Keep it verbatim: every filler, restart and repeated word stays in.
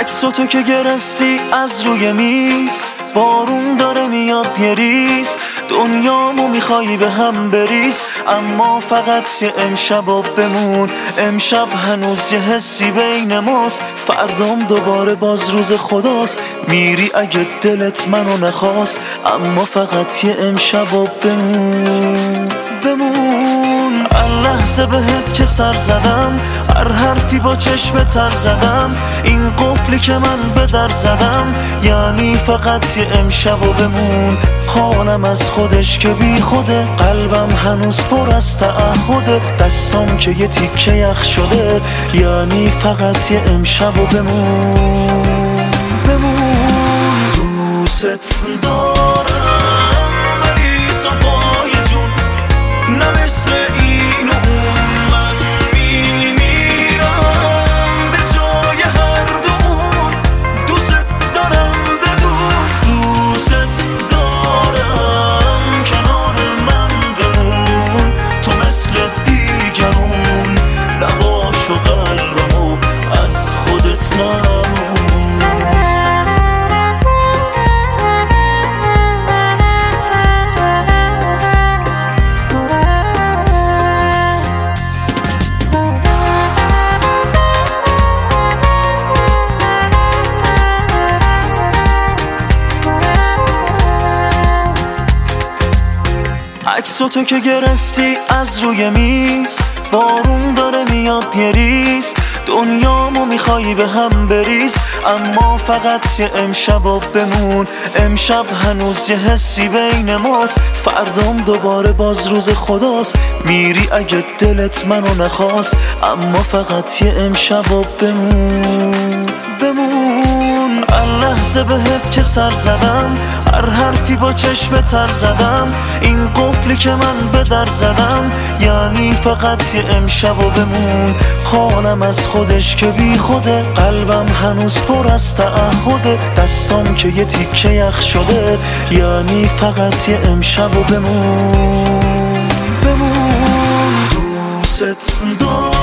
عکس تو که گرفتی از روی میز، بارون داره میاد یه ریز، دنیامو میخوایی به هم بریز، اما فقط یه امشب و بمون. امشب هنوز یه حسی بین ماست، فردام دوباره باز روز خداست. میری اگه دلت منو نخواست، اما فقط یه امشب و بمون بمون. لحظه بهت که سر زدم، هر حرفی با چشم تر زدم، این قفلی که من به در زدم، یعنی فقط یه امشب و بمون. حالم از خودش که بی خوده، قلبم هنوز پر از تعهده، دستم که یه تیکه یخ شده، یعنی فقط یه امشب و بمون بمون. دوست دارم ولی تا پای جون، نه مثل این و اون، من میمیرم به جای هر دومون. دوست دارم بدون، دوست دارم کنار من بمون، تو مثل دیگرون نباش و قلبمو از خودت نمون. عکس تو که گرفتی از روی میز، بارون داره میاد یه ریز، دنیامو میخوایی به هم بریز، اما فقط یه امشب و بمون. امشب هنوز یه حسی بین ماست، فردام دوباره باز روز خداست. میری اگه دلت منو نخواست، اما فقط یه امشب و بمون بمون. لحظه بهت که سر زدم، هر حرفی با چشم تر زدم، این قفلی که من به در زدم، یعنی فقط یه امشب و بمون. حالم از خودش که بی خوده، قلبم هنوز پر از تعهده، دستم که یه تیکه یخ شده، یعنی فقط یه امشب و بمون بمون. دوست دارم